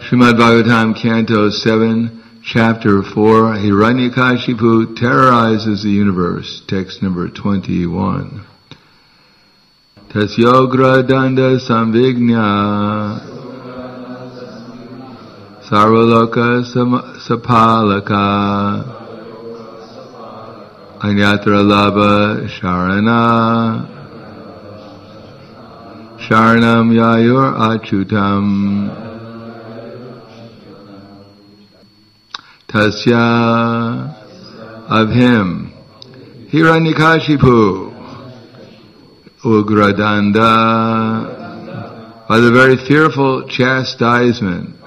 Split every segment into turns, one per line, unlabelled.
Srimad Bhagavatam, Canto 7, Chapter 4, Hiranyakashipu terrorizes the universe, text number 21. Tasyogra danda samvignya sarvaloka sapalaka anyatra labha sharana sharanam yayur achutam tasya, of him, Hiranyakashipu, Ugradanda, by the very fearful chastisement,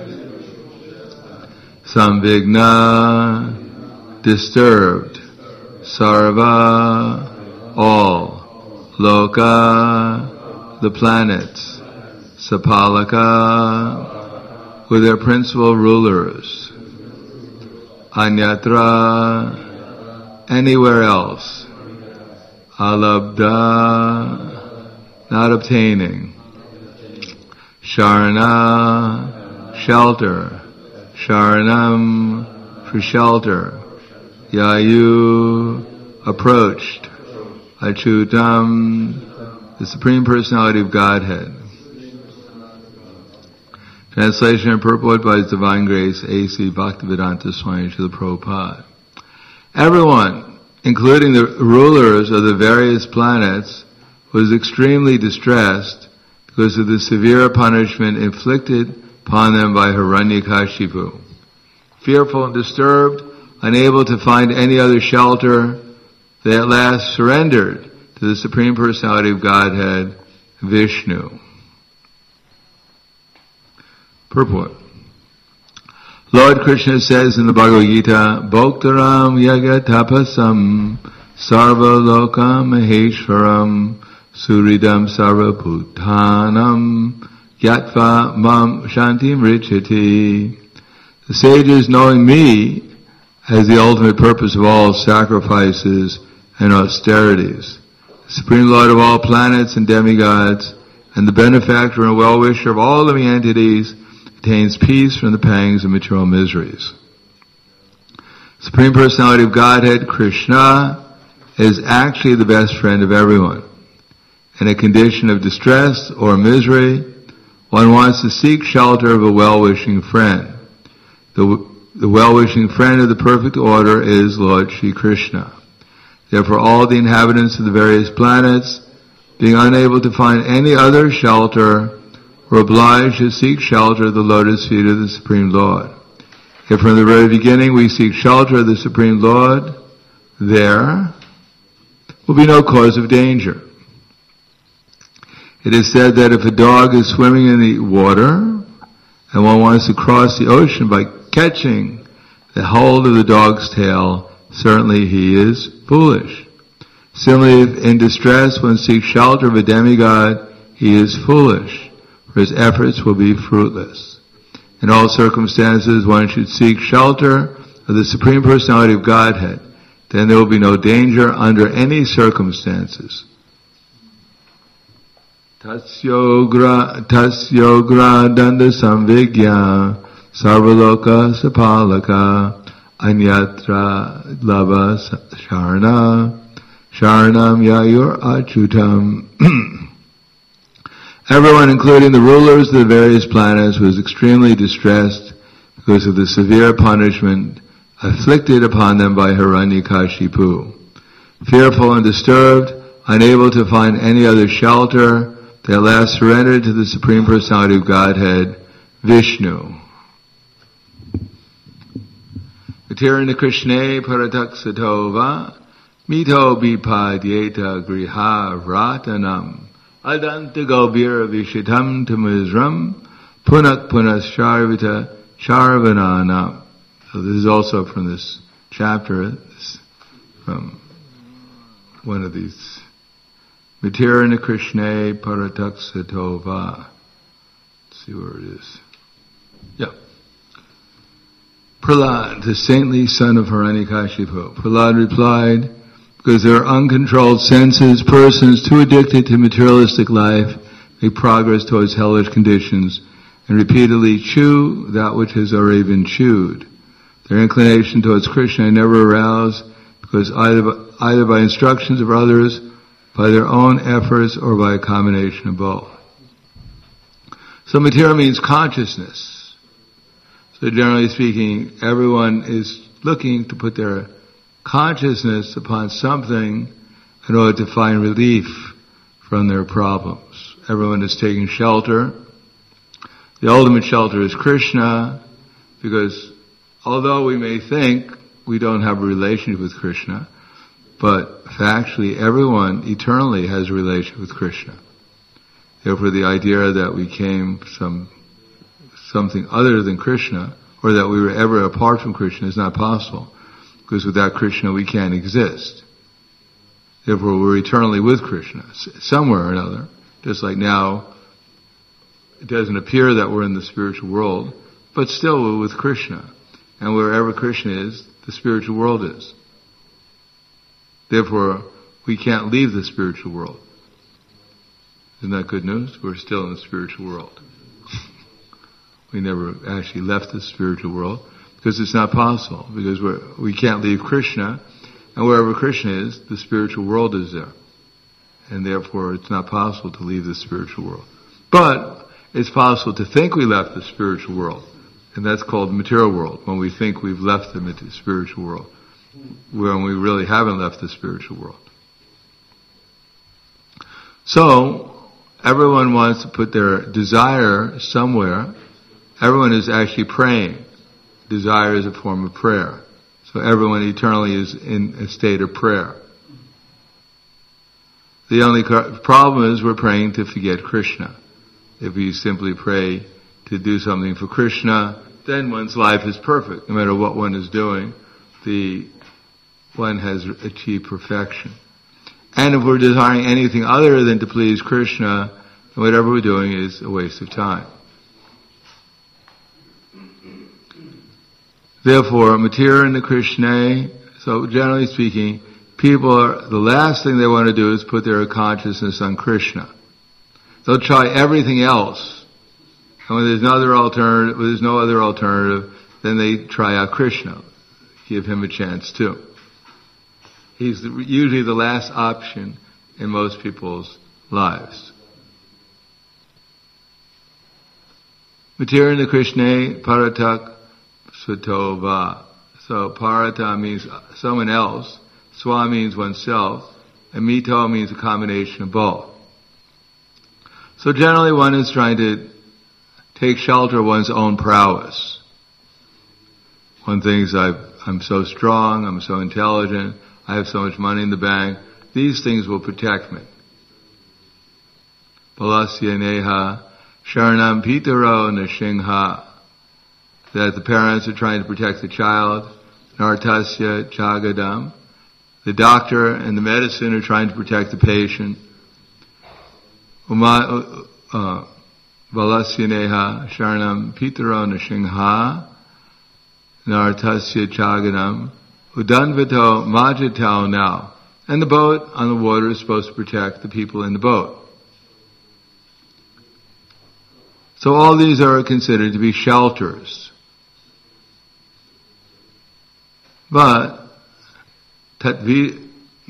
Samvigna, disturbed, Sarva, all, Loka, the planets, Sapalaka, with their principal rulers, Anyatra, anywhere else, Alabda, not obtaining, Sharana, shelter, Sharanam, for shelter, Yayu, approached, Achutam, the Supreme Personality of Godhead. Translation and purport by His Divine Grace, A.C. Bhaktivedanta Swami Srila Prabhupada. Everyone, including the rulers of the various planets, was extremely distressed because of the severe punishment inflicted upon them by Hiranyakashipu. Fearful and disturbed, unable to find any other shelter, they at last surrendered to the Supreme Personality of Godhead, Vishnu. Purport. Lord Krishna says in the Bhagavad Gita, Bhoktaram yaga tapasam sarva lokam maheshwaram suridam sarva bhutanam yatva mam shantim richati. The sages, knowing me as the ultimate purpose of all sacrifices and austerities, the Supreme Lord of all planets and demigods, and the benefactor and well-wisher of all living entities, attains peace from the pangs of material miseries. Supreme Personality of Godhead, Krishna, is actually the best friend of everyone. In a condition of distress or misery, one wants to seek shelter of a well-wishing friend. The well-wishing friend of the perfect order is Lord Shri Krishna. Therefore, all the inhabitants of the various planets, being unable to find any other shelter, were obliged to seek shelter at the lotus feet of the Supreme Lord. If from the very beginning we seek shelter of the Supreme Lord, there will be no cause of danger. It is said that if a dog is swimming in the water and one wants to cross the ocean by catching the hold of the dog's tail, certainly he is foolish. Similarly, if in distress one seeks shelter of a demigod, he is foolish, for his efforts will be fruitless. In all circumstances, one should seek shelter of the Supreme Personality of Godhead. Then there will be no danger under any circumstances. Tasyogra danda samvigya sarvaloka sapalaka anyatra lava sharana sharanam yayur achutam. Everyone, including the rulers of the various planets, was extremely distressed because of the severe punishment afflicted upon them by Hiranyakashipu. Fearful and disturbed, unable to find any other shelter, they at last surrendered to the Supreme Personality of Godhead, Vishnu. Hiranyakashne parataksatova mito bipadyeta griha ratanam adanta gobira vishitam tamizram punak punas sharvita charvanana. So this is also from this chapter, from one of these. Hiranyakashne parataksatova. Let's see where it is. Yeah. Prahlad, the saintly son of Hiranyakashipu. Prahlad replied, because their uncontrolled senses, persons too addicted to materialistic life make progress towards hellish conditions and repeatedly chew that which has already been chewed. Their inclination towards Krishna never aroused because either by instructions of others, by their own efforts, or by a combination of both. So Matira means consciousness. So generally speaking, everyone is looking to put their consciousness upon something in order to find relief from their problems. Everyone is taking shelter. The ultimate shelter is Krishna, because although we may think we don't have a relationship with Krishna, but factually everyone eternally has a relationship with Krishna. Therefore the idea that we came something other than Krishna, or that we were ever apart from Krishna, is not possible, because without Krishna we can't exist. Therefore we're eternally with Krishna, somewhere or another. Just like now, it doesn't appear that we're in the spiritual world, but still we're with Krishna. And wherever Krishna is, the spiritual world is. Therefore, we can't leave the spiritual world. Isn't that good news? We're still in the spiritual world. We never actually left the spiritual world, because it's not possible, because we can't leave Krishna, and wherever Krishna is, the spiritual world is there. And therefore, it's not possible to leave the spiritual world. But it's possible to think we left the spiritual world, and that's called the material world, when we think we've left the spiritual world, when we really haven't left the spiritual world. So, everyone wants to put their desire somewhere. Everyone is actually praying. Desire is a form of prayer. So everyone eternally is in a state of prayer. The only problem is we're praying to forget Krishna. If we simply pray to do something for Krishna, then one's life is perfect. No matter what one is doing, one has achieved perfection. And if we're desiring anything other than to please Krishna, then whatever we're doing is a waste of time. Therefore, Matira and the Krishna, so generally speaking, the last thing they want to do is put their consciousness on Krishna. They'll try everything else. And when there's no other alternative, then they try out Krishna. Give him a chance too. He's usually the last option in most people's lives. Matira and the Krishna, Paratak Svatova. So Parata means someone else, Swa means oneself, and Mito means a combination of both. So generally one is trying to take shelter of one's own prowess. One thinks, I'm so strong, I'm so intelligent, I have so much money in the bank, these things will protect me. Balasya neha sharanam pitaro nashingha. That the parents are trying to protect the child. Nartasya chagadam. The doctor and the medicine are trying to protect the patient. Valasya neha sharanam pitaro nashingha. Nartasya chagadam. Udanvato majatao now. And the boat on the water is supposed to protect the people in the boat. So all these are considered to be shelters. But tatviri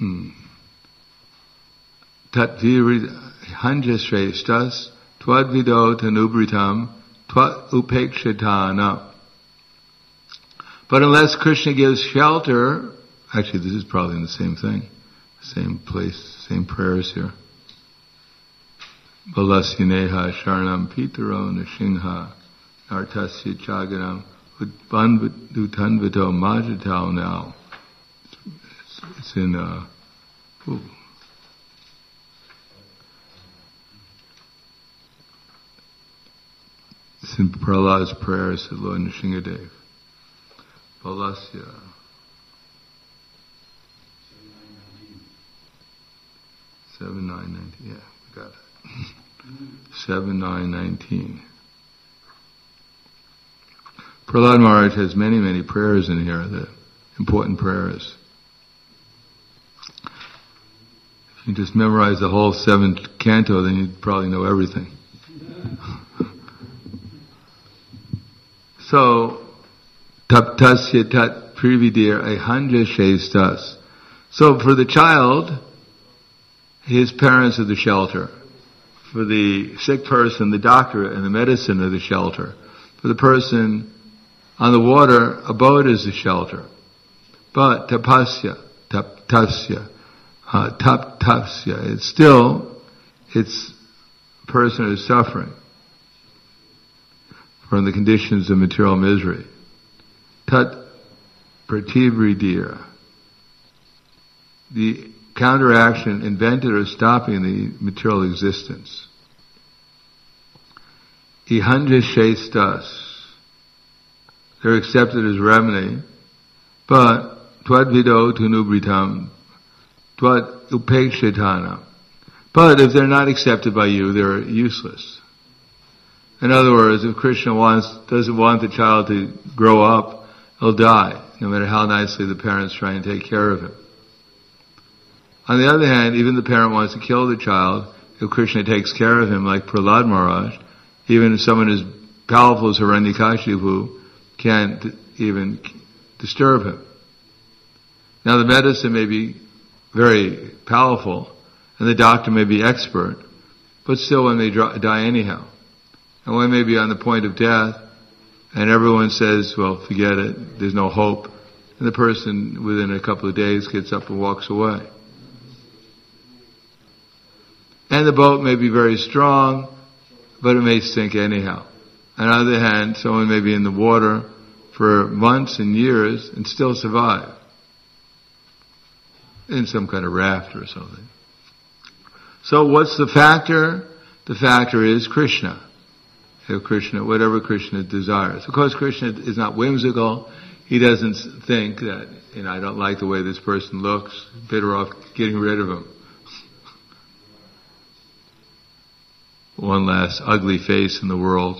hanjasrestas twadvido tanubritam tvat upekshitana. But unless Krishna gives shelter, actually this is probably in the same thing, same place, same prayers here. Balasyaneha sharanam pitaro nashingha nartasya chaganam udvanvido majatao now. It's in it's in Prahlad's prayers to Lord Nrsingadev. Balasya. 7:9:19. Yeah, we got it. 7:9:19. Prahlad Maharaj has many, many prayers in here, the important prayers. If you just memorize the whole 7th canto, then you'd probably know everything. So, taptasya tat prividir ahanja shestas. So for the child, his parents are the shelter. For the sick person, the doctor and the medicine are the shelter. For the person on the water, a boat is the shelter. But taptasya, it's a person who is suffering from the conditions of material misery. Tat prativridira. The counteraction invented or stopping the material existence. Ihanja shestas. They're accepted as remedy, but twadvido tunubritam, tvad upekshitana. But if they're not accepted by you, they're useless. In other words, if Krishna doesn't want the child to grow up, he'll die, no matter how nicely the parents try and take care of him. On the other hand, even the parent wants to kill the child, if Krishna takes care of him, like Prahlad Maharaj, even if someone as powerful as Hiranyakashipu can't even disturb him. Now the medicine may be very powerful, and the doctor may be expert, but still one may die anyhow. And one may be on the point of death, and everyone says, well, forget it, there's no hope. And the person within a couple of days gets up and walks away. And the boat may be very strong, but it may sink anyhow. On the other hand, someone may be in the water for months and years and still survive. In some kind of raft or something. So what's the factor? The factor is Krishna. If Krishna, whatever Krishna desires. Of course, Krishna is not whimsical. He doesn't think that, I don't like the way this person looks. Better off getting rid of him. One last ugly face in the world.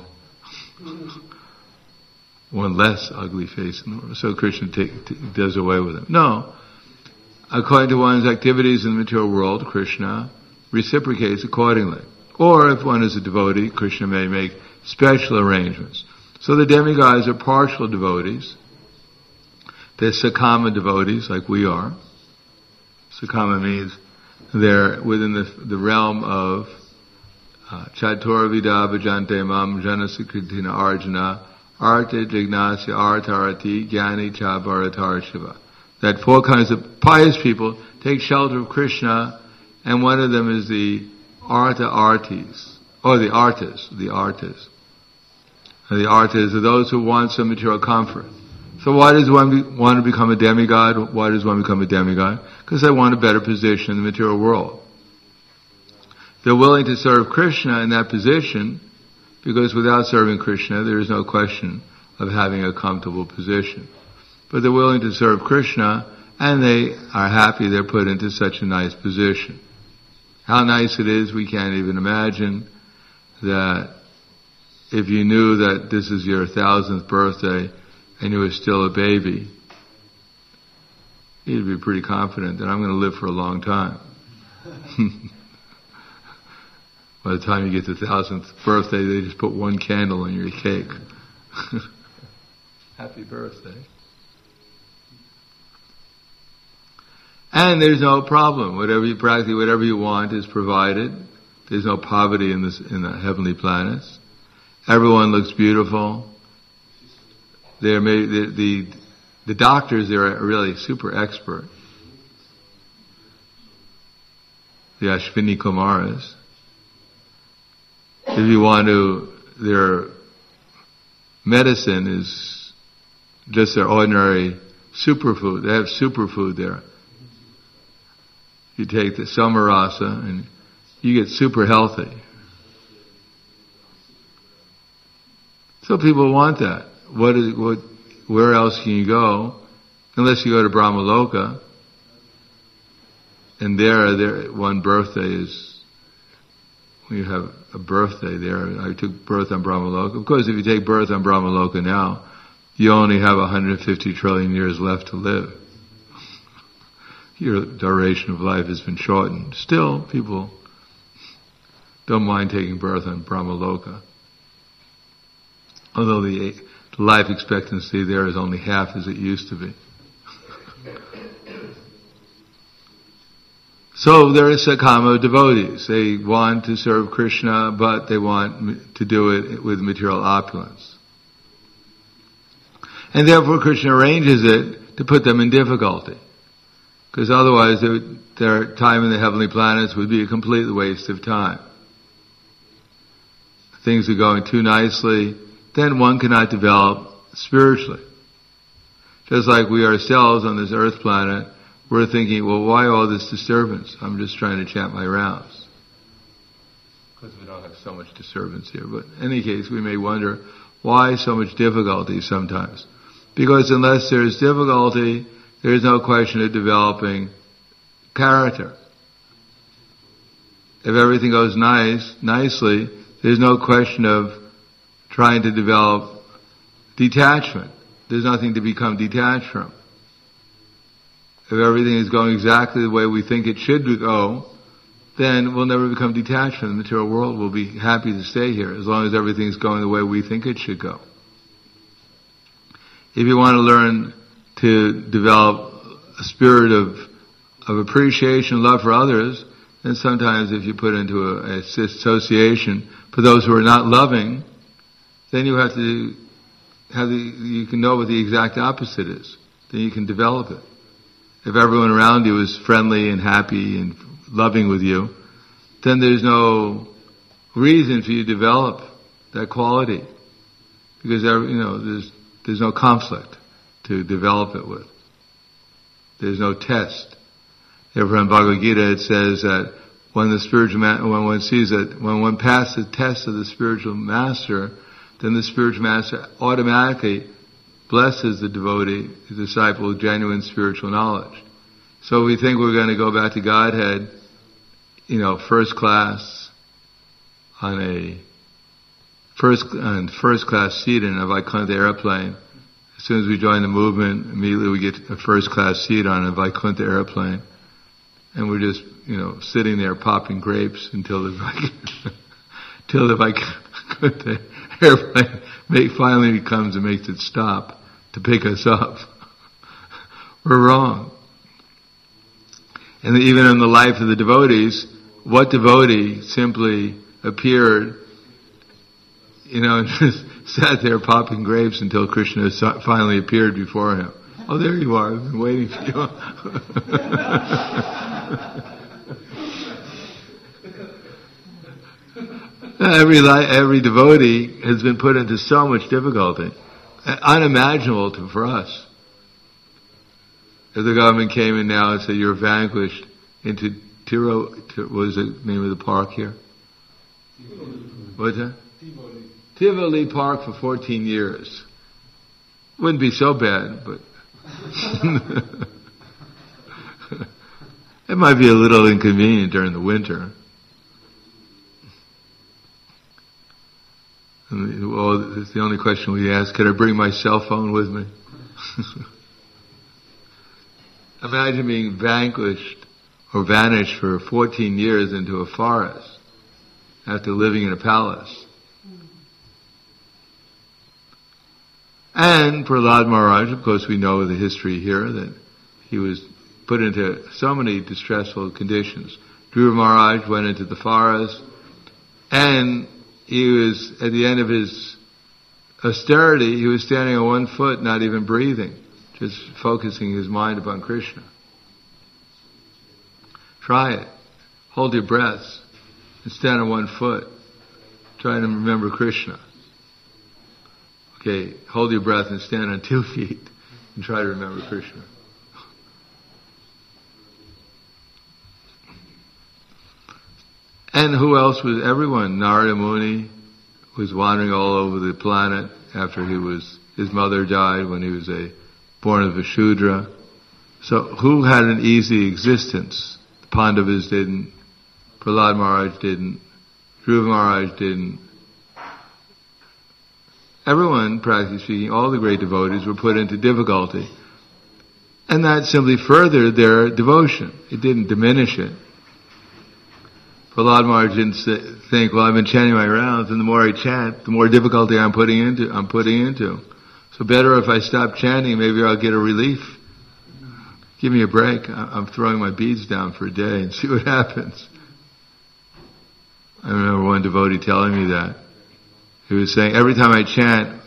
One less ugly face in the world. So Krishna does away with him. No. According to one's activities in the material world, Krishna reciprocates accordingly. Or if one is a devotee, Krishna may make special arrangements. So the demigods are partial devotees. They're Sakama devotees, like we are. Sakama means they're within the realm of Chatur Vida Bhajante Mam Janasakritina Arjuna Arta Jignasya Artarati Gyani Cha Bharatar Shiva. That 4 kinds of pious people take shelter of Krishna, and one of them is the Artis. The artists. And the artists are those who want some material comfort. So why does one want to become a demigod? Why does one become a demigod? Because they want a better position in the material world. They're willing to serve Krishna in that position, because without serving Krishna, there is no question of having a comfortable position. But they're willing to serve Krishna, and they are happy they're put into such a nice position. How nice it is, we can't even imagine that if you knew that this is your 1000th birthday and you were still a baby, you'd be pretty confident that I'm going to live for a long time. By the time you get to the 1000th birthday, they just put 1 candle on your cake. Happy birthday. And there's no problem. Whatever you want is provided. There's no poverty in the heavenly planets. Everyone looks beautiful. The doctors there are really super expert. The Ashwini Kumaras. If you want to, their medicine is just their ordinary superfood. They have superfood there. You take the Samarasa and you get super healthy. So people want that. Where else can you go? Unless you go to Brahmaloka. And there, one birthday is, when you have a birthday there. I took birth on Brahmaloka. Of course, if you take birth on Brahmaloka now, you only have 150 trillion years left to live. Your duration of life has been shortened. Still, people don't mind taking birth on Brahmaloka. Although the the life expectancy there is only half as it used to be. So there are Sakama devotees. They want to serve Krishna, but they want to do it with material opulence. And therefore Krishna arranges it to put them in difficulty. Because otherwise their time in the heavenly planets would be a complete waste of time. Things are going too nicely, then one cannot develop spiritually. Just like we ourselves on this earth planet, we're thinking, well, why all this disturbance? I'm just trying to chant my rounds. Because we don't have so much disturbance here. But in any case, we may wonder, why so much difficulty sometimes? Because unless there's difficulty, there's no question of developing character. If everything goes nicely, there's no question of trying to develop detachment. There's nothing to become detached from. If everything is going exactly the way we think it should go, then we'll never become detached from the material world. We'll be happy to stay here as long as everything's going the way we think it should go. If you want to learn to develop a spirit of appreciation, love for others, then sometimes if you put into a association for those who are not loving, then you have to you can know what the exact opposite is. Then you can develop it. If everyone around you is friendly and happy and loving with you, then there's no reason for you to develop that quality. Because there's no conflict to develop it with. There's no test. Therefore in Bhagavad Gita it says that when one sees that when one passes the test of the spiritual master, then the spiritual master automatically blesses the devotee, the disciple, with genuine spiritual knowledge. So we think we're going to go back to Godhead, first class on a first class seat in a Vaikuntha airplane. As soon as we join the movement, immediately we get a first class seat on a Vaikuntha airplane. And we're just, sitting there popping grapes until the Vaikuntha airplane finally comes and makes it stop to pick us up. We're wrong. And even in the life of the devotees, what devotee simply appeared, and just sat there popping grapes until Krishna finally appeared before him? Oh, there you are. I've been waiting for you. Every devotee has been put into so much difficulty, unimaginable for us. If the government came in now and said you're vanquished into what is the name of the park here? What's that? Tivoli Park for 14 years. Wouldn't be so bad, but it might be a little inconvenient during the winter. It's the only question we ask, can I bring my cell phone with me? Imagine being vanquished or vanished for 14 years into a forest after living in a palace. And Prahlad Maharaj, of course we know the history here, that he was put into so many distressful conditions. Dhruva Maharaj went into the forest, and he was, at the end of his austerity, he was standing on one foot, not even breathing, just focusing his mind upon Krishna. Try it. Hold your breaths and stand on one foot, trying to remember Krishna. Okay, hold your breath and stand on 2 feet and try to remember Krishna. And who else was? Everyone. Narada Muni was wandering all over the planet after his mother died when he was born of a Shudra. So who had an easy existence? The Pandavas didn't. Prahlad Maharaj didn't. Dhruva Maharaj didn't. Everyone, practically speaking, all the great devotees were put into difficulty. And that simply furthered their devotion. It didn't diminish it. Prahlad Maharaj didn't think, well, I've been chanting my rounds, and the more I chant, the more difficulty I'm putting into. So better if I stop chanting, maybe I'll get a relief. Give me a break. I'm throwing my beads down for a day and see what happens. I remember one devotee telling me that. He was saying, every time I chant,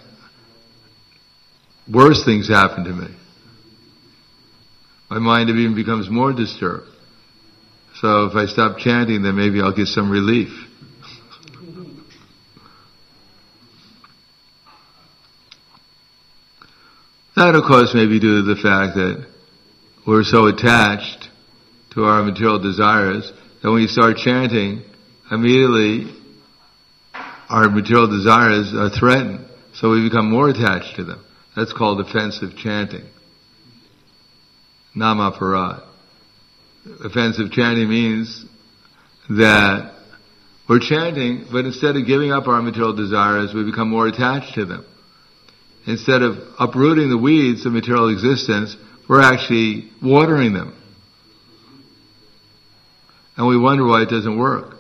worse things happen to me. My mind even becomes more disturbed. So if I stop chanting, then maybe I'll get some relief. That, of course, may be due to the fact that we're so attached to our material desires that when you start chanting, immediately our material desires are threatened. So we become more attached to them. That's called offensive chanting. Namaparad. Offensive chanting means that we're chanting, but instead of giving up our material desires, we become more attached to them. Instead of uprooting the weeds of material existence, we're actually watering them. And we wonder why it doesn't work.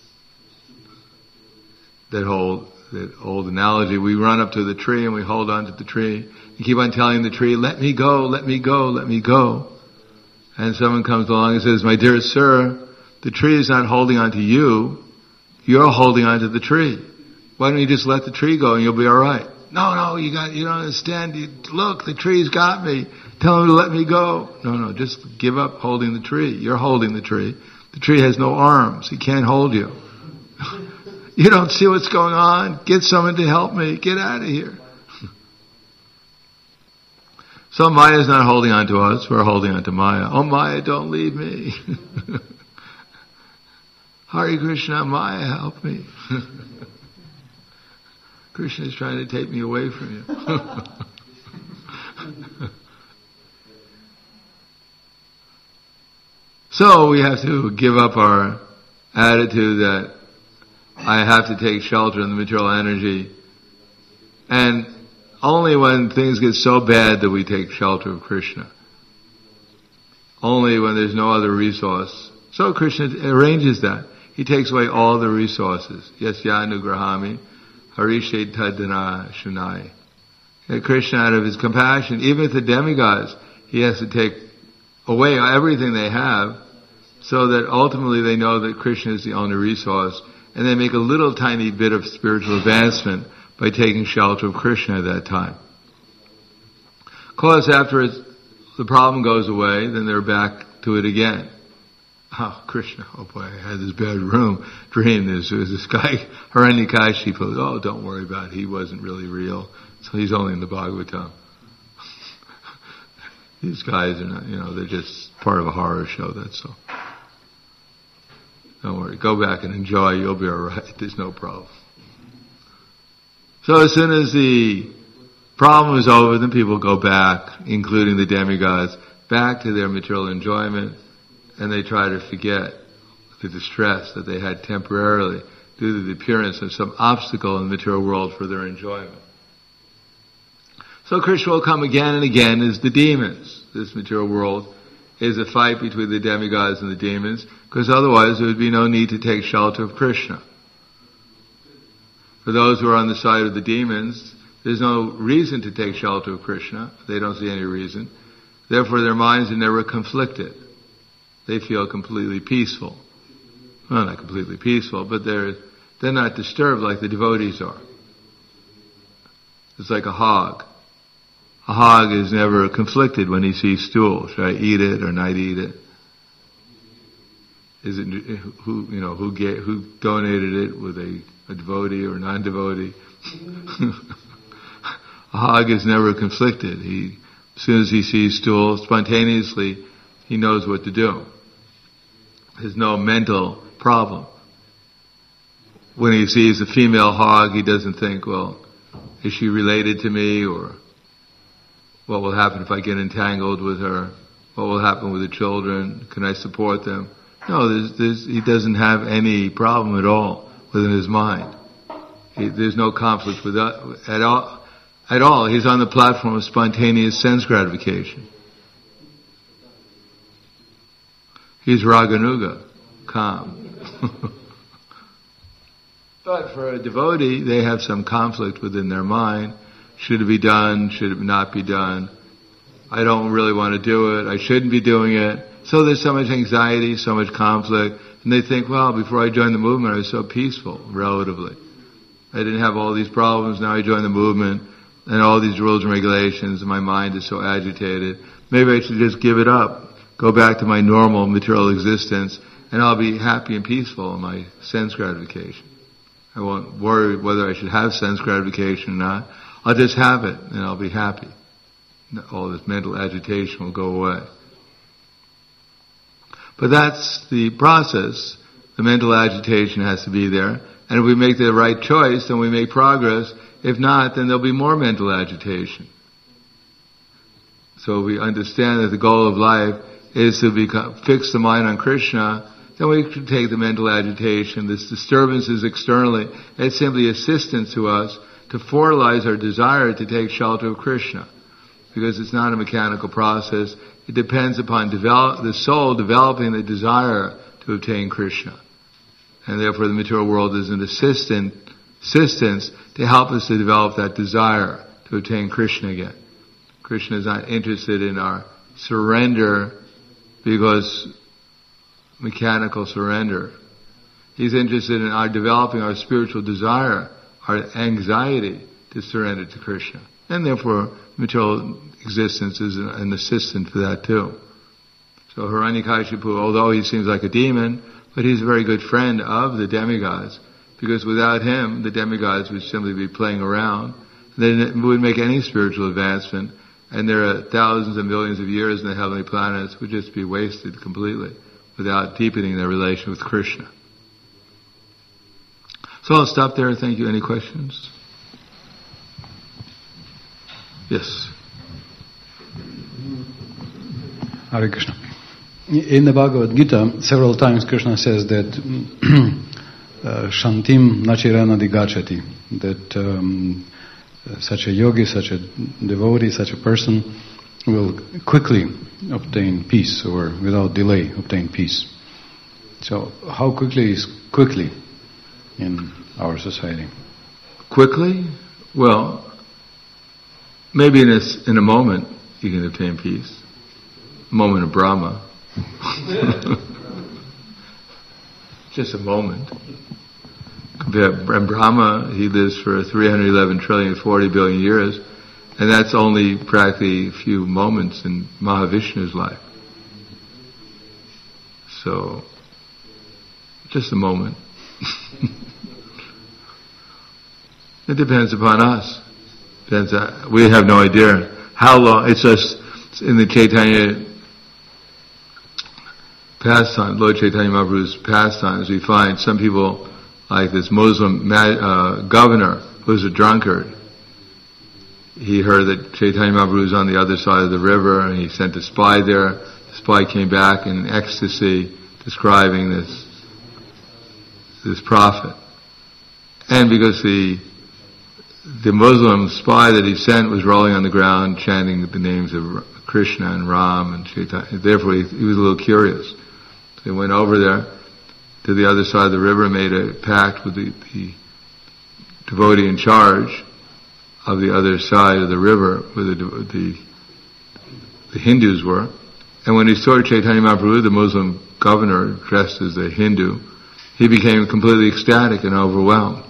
That old analogy, we run up to the tree and we hold on to the tree. You keep on telling the tree, let me go, let me go, let me go. And someone comes along and says, my dear sir, the tree is not holding on to you, you're holding on to the tree. Why don't you just let the tree go and you'll be alright? No, you don't understand. Look, the tree's got me. Tell him to let me go. No, just give up holding the tree. You're holding the tree. The tree has no arms. He can't hold you. You don't see what's going on? Get someone to help me. Get out of here. So Maya's not holding on to us. We're holding on to Maya. Oh, Maya, don't leave me. Hare Krishna, Maya, help me. Krishna is trying to take me away from you. So we have to give up our attitude that I have to take shelter in the material energy. And only when things get so bad that we take shelter of Krishna. Only when there's no other resource. So Krishna arranges that. He takes away all the resources. Yasyanugrahami. Harishe Tadana Shunai. Krishna, out of his compassion, even if the demigods, he has to take away everything they have, so that ultimately they know that Krishna is the only resource, and they make a little tiny bit of spiritual advancement by taking shelter of Krishna at that time. Of course, after the problem goes away, then they're back to it again. Oh, Krishna, oh boy, I had this bad dream. There was this guy, Hiranyakashipu. Oh, don't worry about it. He wasn't really real. So he's only in the Bhagavatam. These guys are not, they're just part of a horror show, that's all. Don't worry. Go back and enjoy. You'll be alright. There's no problem. So as soon as the problem is over, then people go back, including the demigods, back to their material enjoyment. And they try to forget the distress that they had temporarily due to the appearance of some obstacle in the material world for their enjoyment. So Krishna will come again and again as the demons. This material world is a fight between the demigods and the demons, because otherwise there would be no need to take shelter of Krishna. For those who are on the side of the demons, there's no reason to take shelter of Krishna. They don't see any reason. Therefore their minds are never conflicted. They feel completely peaceful. Well, not completely peaceful, but they're not disturbed like the devotees are. It's like a hog. A hog is never conflicted when he sees stool. Should I eat it or not eat it? Is it who donated it? With a devotee or non-devotee? A hog is never conflicted. As soon as he sees stool, spontaneously he knows what to do. There's no mental problem. When he sees a female hog, he doesn't think, well, is she related to me, or what will happen if I get entangled with her? What will happen with the children? Can I support them? No, he doesn't have any problem at all within his mind. There's no conflict with that at all. He's on the platform of spontaneous sense gratification. He's Raganuga, calm. But for a devotee, they have some conflict within their mind. Should it be done? Should it not be done? I don't really want to do it. I shouldn't be doing it. So there's so much anxiety, so much conflict. And they think, well, before I joined the movement, I was so peaceful, relatively. I didn't have all these problems. Now I joined the movement, and all these rules and regulations, and my mind is so agitated. Maybe I should just give it up, go back to my normal material existence, and I'll be happy and peaceful in my sense gratification. I won't worry whether I should have sense gratification or not. I'll just have it, and I'll be happy. All this mental agitation will go away. But that's the process. The mental agitation has to be there. And if we make the right choice, then we make progress. If not, then there'll be more mental agitation. So if we understand that the goal of life is to fix the mind on Krishna, then we can take the mental agitation, this disturbances externally, as simply assistance to us to formalize our desire to take shelter of Krishna. Because it's not a mechanical process. It depends upon the soul developing the desire to obtain Krishna. And therefore the material world is an assistance to help us to develop that desire to obtain Krishna again. Krishna is not interested in our surrender because mechanical surrender. He's interested in our developing our spiritual desire, our anxiety to surrender to Krishna. And therefore material existence is an assistant for that too. So Hiranyakashipu, although he seems like a demon, but he's a very good friend of the demigods, because without him, the demigods would simply be playing around. They wouldn't make any spiritual advancement, and there are thousands and millions of years in the heavenly planets would just be wasted completely without deepening their relation with Krishna. So I'll stop there. Thank you. Any questions? Yes.
Hare Krishna. In the Bhagavad Gita, several times Krishna says that Shantim Nachirana Digachati, that such a yogi, such a devotee, such a person will quickly obtain peace, or without delay obtain peace. So how quickly is quickly in our society?
Quickly? Well, maybe in a moment you can obtain peace. A moment of Brahma. Just a moment. And Brahma, he lives for 311 trillion, 40 billion years, and that's only practically a few moments in Mahavishnu's life. So, just a moment. It depends upon us. We have no idea how long. It's just in the Chaitanya pastime, Lord Chaitanya Mahaprabhu's pastimes, we find some people, like this Muslim governor who's a drunkard. He heard that Chaitanya Mahaprabhu was on the other side of the river, and he sent a spy there. The spy came back in ecstasy, describing this prophet. And because the Muslim spy that he sent was rolling on the ground, chanting the names of Krishna and Ram and Chaitanya, therefore he was a little curious. So he went over there to the other side of the river, made a pact with the devotee in charge of the other side of the river, where the Hindus were. And when he saw Chaitanya Mahaprabhu, the Muslim governor, dressed as a Hindu, he became completely ecstatic and overwhelmed.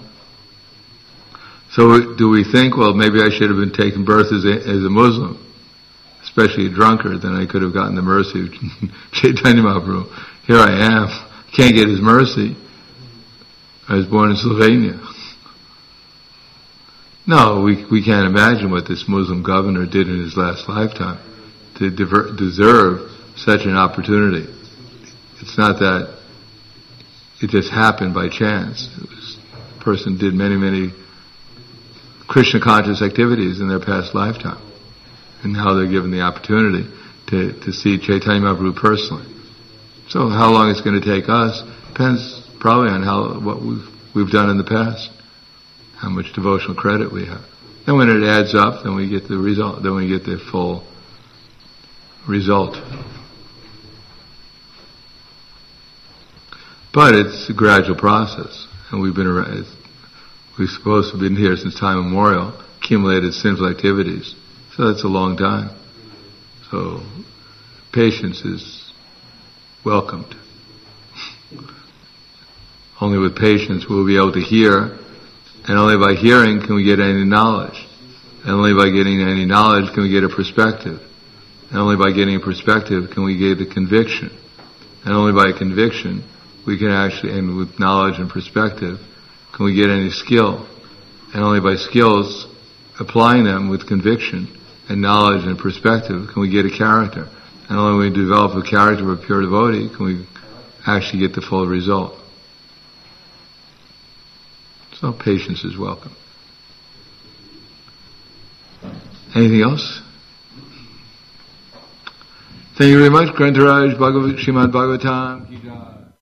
So do we think, well, maybe I should have been taken birth as a Muslim, especially a drunkard, then I could have gotten the mercy of Chaitanya Mahaprabhu. Here I am, can't get his mercy. I was born in Slovenia. No, we can't imagine what this Muslim governor did in his last lifetime to deserve such an opportunity. It's not that it just happened by chance. The person did many Krishna conscious activities in their past lifetime, and now they're given the opportunity to see Chaitanya Mahaprabhu personally. So how long it's going to take us depends probably on what we've done in the past, how much devotional credit we have. And when it adds up, then we get the result. Then we get the full result. But it's a gradual process, and we're supposed to have been here since time immemorial, accumulated sinful activities. So that's a long time. So patience is welcomed. Only with patience will we be able to hear, and only by hearing can we get any knowledge. And only by getting any knowledge can we get a perspective. And only by getting a perspective can we get a conviction. And only by conviction we can actually, and with knowledge and perspective, can we get any skill. And only by skills, applying them with conviction and knowledge and perspective, can we get a character. And only when we develop a character of a pure devotee can we actually get the full result. So patience is welcome. Anything else? Thank you very much. Grantaraj Srimad Bhagavatam.